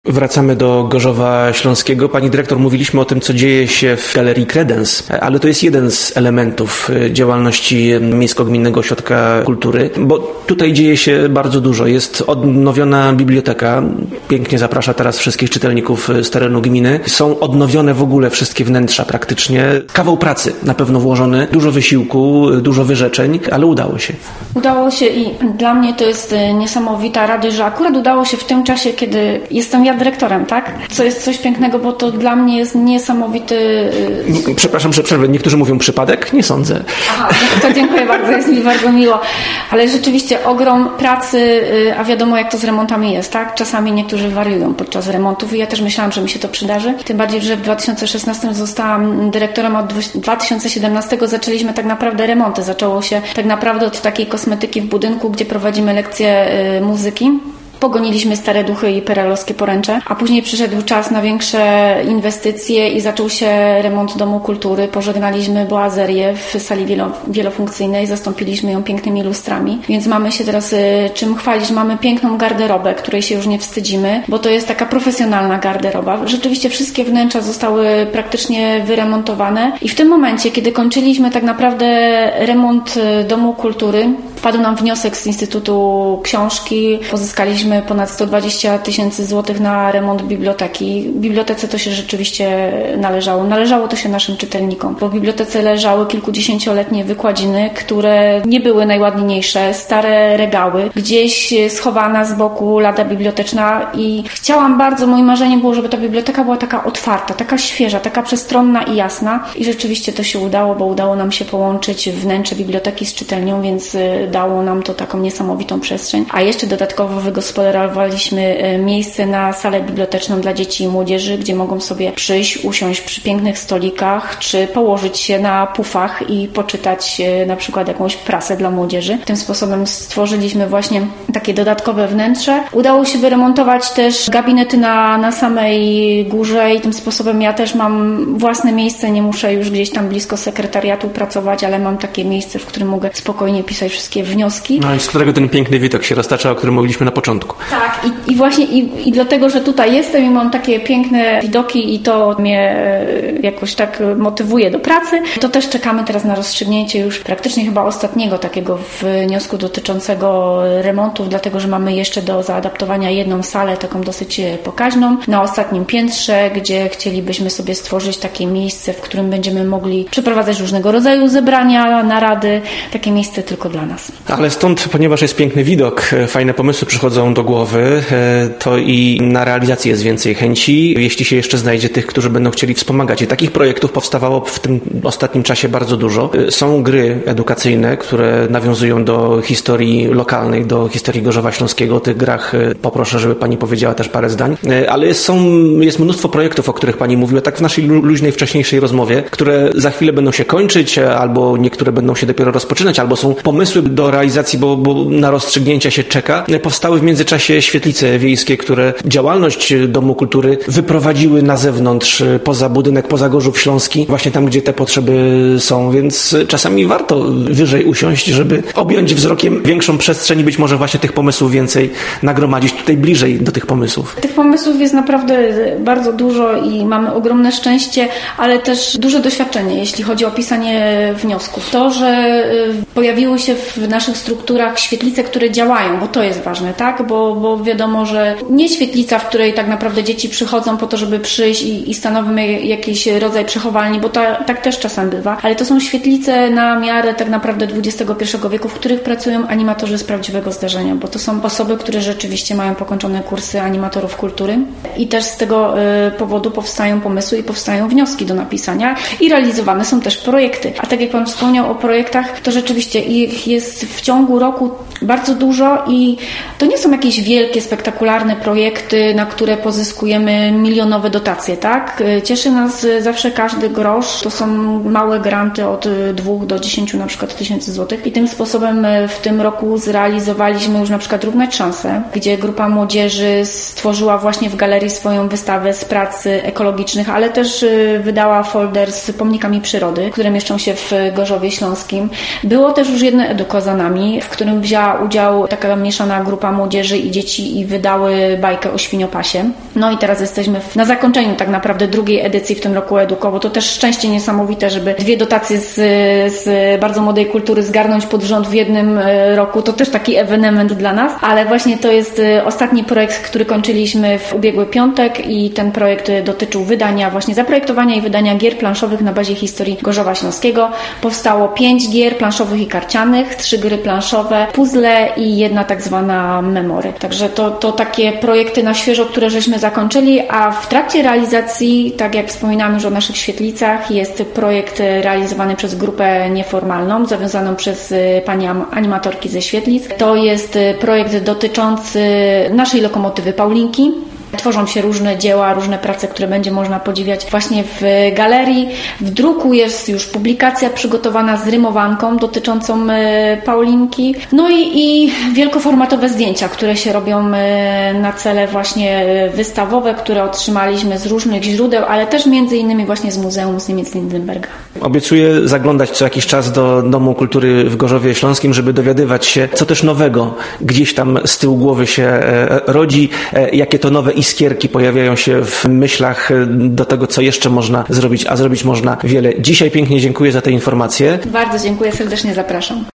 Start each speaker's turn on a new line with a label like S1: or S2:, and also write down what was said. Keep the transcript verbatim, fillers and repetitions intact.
S1: Wracamy do Gorzowa Śląskiego. Pani dyrektor, mówiliśmy o tym, co dzieje się w Galerii Kredens, ale to jest jeden z elementów działalności Miejsko-Gminnego Ośrodka Kultury, bo tutaj dzieje się bardzo dużo. Jest odnowiona biblioteka, pięknie zaprasza teraz wszystkich czytelników z terenu gminy. Są odnowione w ogóle wszystkie wnętrza praktycznie. Kawał pracy na pewno włożony, dużo wysiłku, dużo wyrzeczeń, ale udało się.
S2: Udało się i dla mnie to jest niesamowita radość, że akurat udało się w tym czasie, kiedy jestem ja dyrektorem, tak? Co jest coś pięknego, bo to dla mnie jest niesamowity...
S1: Przepraszam, że przerwę. Niektórzy mówią przypadek? Nie sądzę.
S2: Aha, to dziękuję bardzo, jest mi bardzo miło. Ale rzeczywiście ogrom pracy, a wiadomo jak to z remontami jest, tak? Czasami niektórzy wariują podczas remontów i ja też myślałam, że mi się to przydarzy. Tym bardziej, że w dwa tysiące szesnastym zostałam dyrektorem, od dwa tysiące siedemnastego zaczęliśmy tak naprawdę remonty. Zaczęło się tak naprawdę od takiej kosmetyki w budynku, gdzie prowadzimy lekcje muzyki. Pogoniliśmy stare duchy i perelowskie poręcze, a później przyszedł czas na większe inwestycje i zaczął się remont Domu Kultury. Pożegnaliśmy boazerię w sali wielo, wielofunkcyjnej, zastąpiliśmy ją pięknymi lustrami, więc mamy się teraz y, czym chwalić. Mamy piękną garderobę, której się już nie wstydzimy, bo to jest taka profesjonalna garderoba. Rzeczywiście wszystkie wnętrza zostały praktycznie wyremontowane i w tym momencie, kiedy kończyliśmy tak naprawdę remont Domu Kultury, wpadł nam wniosek z Instytutu Książki, pozyskaliśmy ponad sto dwadzieścia tysięcy złotych na remont biblioteki. Bibliotece to się rzeczywiście należało. Należało to się naszym czytelnikom, bo w bibliotece leżały kilkudziesięcioletnie wykładziny, które nie były najładniejsze, stare regały, gdzieś schowana z boku lada biblioteczna i chciałam bardzo, moim marzeniem było, żeby ta biblioteka była taka otwarta, taka świeża, taka przestronna i jasna i rzeczywiście to się udało, bo udało nam się połączyć wnętrze biblioteki z czytelnią, więc dało nam to taką niesamowitą przestrzeń, a jeszcze dodatkowo wygospodarowaliśmy miejsce na salę biblioteczną dla dzieci i młodzieży, gdzie mogą sobie przyjść, usiąść przy pięknych stolikach, czy położyć się na pufach i poczytać na przykład jakąś prasę dla młodzieży. Tym sposobem stworzyliśmy właśnie takie dodatkowe wnętrze. Udało się wyremontować też gabinety na, na samej górze i tym sposobem ja też mam własne miejsce, nie muszę już gdzieś tam blisko sekretariatu pracować, ale mam takie miejsce, w którym mogę spokojnie pisać wszystkie wnioski.
S1: No i z którego ten piękny widok się roztacza, o którym mówiliśmy na początku.
S2: Tak, i, i właśnie i, i dlatego, że tutaj jestem i mam takie piękne widoki i to mnie jakoś tak motywuje do pracy, to też czekamy teraz na rozstrzygnięcie już praktycznie chyba ostatniego takiego wniosku dotyczącego remontów, dlatego, że mamy jeszcze do zaadaptowania jedną salę, taką dosyć pokaźną, na ostatnim piętrze, gdzie chcielibyśmy sobie stworzyć takie miejsce, w którym będziemy mogli przeprowadzać różnego rodzaju zebrania, narady, takie miejsce tylko dla nas.
S1: Ale stąd, ponieważ jest piękny widok, fajne pomysły przychodzą do głowy, to i na realizację jest więcej chęci, jeśli się jeszcze znajdzie tych, którzy będą chcieli wspomagać. I takich projektów powstawało w tym ostatnim czasie bardzo dużo. Są gry edukacyjne, które nawiązują do historii lokalnej, do historii Gorzowa Śląskiego. O tych grach poproszę, żeby Pani powiedziała też parę zdań. Ale jest, są, jest mnóstwo projektów, o których Pani mówiła, tak w naszej luźnej, wcześniejszej rozmowie, które za chwilę będą się kończyć, albo niektóre będą się dopiero rozpoczynać, albo są pomysły do realizacji, bo, bo na rozstrzygnięcia się czeka. Powstały w międzyczasie świetlice wiejskie, które działalność Domu Kultury wyprowadziły na zewnątrz, poza budynek, poza Gorzów Śląski, właśnie tam, gdzie te potrzeby są, więc czasami warto wyżej usiąść, żeby objąć wzrokiem większą przestrzeń i być może właśnie tych pomysłów więcej nagromadzić tutaj bliżej do tych pomysłów.
S2: Tych pomysłów jest naprawdę bardzo dużo i mamy ogromne szczęście, ale też duże doświadczenie, jeśli chodzi o pisanie wniosków. To, że pojawiły się w naszych strukturach świetlice, które działają, bo to jest ważne, tak? Bo, bo wiadomo, że nie świetlica, w której tak naprawdę dzieci przychodzą po to, żeby przyjść i, i stanowimy jakiś rodzaj przechowalni, bo ta, tak też czasem bywa, ale to są świetlice na miarę tak naprawdę dwudziestego pierwszego wieku, w których pracują animatorzy z prawdziwego zdarzenia, bo to są osoby, które rzeczywiście mają pokończone kursy animatorów kultury i też z tego y, powodu powstają pomysły i powstają wnioski do napisania i realizowane są też projekty. A tak jak Pan wspomniał o projektach, to rzeczywiście ich jest w ciągu roku bardzo dużo i to nie są jakieś wielkie, spektakularne projekty, na które pozyskujemy milionowe dotacje, tak? Cieszy nas zawsze każdy grosz. To są małe granty od dwóch do dziesięciu na przykład tysięcy złotych i tym sposobem w tym roku zrealizowaliśmy już na przykład Równać Szanse, gdzie grupa młodzieży stworzyła właśnie w galerii swoją wystawę z prac ekologicznych, ale też wydała folder z pomnikami przyrody, które mieszczą się w Gorzowie Śląskim. Było też już jedno eduko za nami, w którym wzięła udział taka mieszana grupa młodzieży i dzieci i wydały bajkę o świniopasie. No i teraz jesteśmy w, na zakończeniu tak naprawdę drugiej edycji w tym roku Edukowo. To też szczęście niesamowite, żeby dwie dotacje z, z bardzo młodej kultury zgarnąć pod rząd w jednym roku. To też taki ewenement dla nas, ale właśnie to jest ostatni projekt, który kończyliśmy w ubiegły piątek i ten projekt dotyczył wydania, właśnie zaprojektowania i wydania gier planszowych na bazie historii Gorzowa Śląskiego. Powstało pięć gier planszowych i karcianych, trzy gry planszowe, puzzle i jedna tak zwana memory. Także to, to takie projekty na świeżo, które żeśmy zakończyli, a w trakcie realizacji, tak jak wspominałam już o naszych świetlicach, jest projekt realizowany przez grupę nieformalną, zawiązaną przez pani animatorki ze świetlic. To jest projekt dotyczący naszej lokomotywy Paulinki. Tworzą się różne dzieła, różne prace, które będzie można podziwiać właśnie w galerii. W druku jest już publikacja przygotowana z rymowanką dotyczącą Paulinki. No i, i wielkoformatowe zdjęcia, które się robią na cele właśnie wystawowe, które otrzymaliśmy z różnych źródeł, ale też między innymi właśnie z Muzeum z Niemiec-Lindenberga.
S1: Obiecuję zaglądać co jakiś czas do Domu Kultury w Gorzowie Śląskim, żeby dowiadywać się, co też nowego gdzieś tam z tyłu głowy się rodzi, jakie to nowe iskierki pojawiają się w myślach do tego, co jeszcze można zrobić, a zrobić można wiele. Dzisiaj pięknie dziękuję za te informacje.
S2: Bardzo dziękuję, serdecznie zapraszam.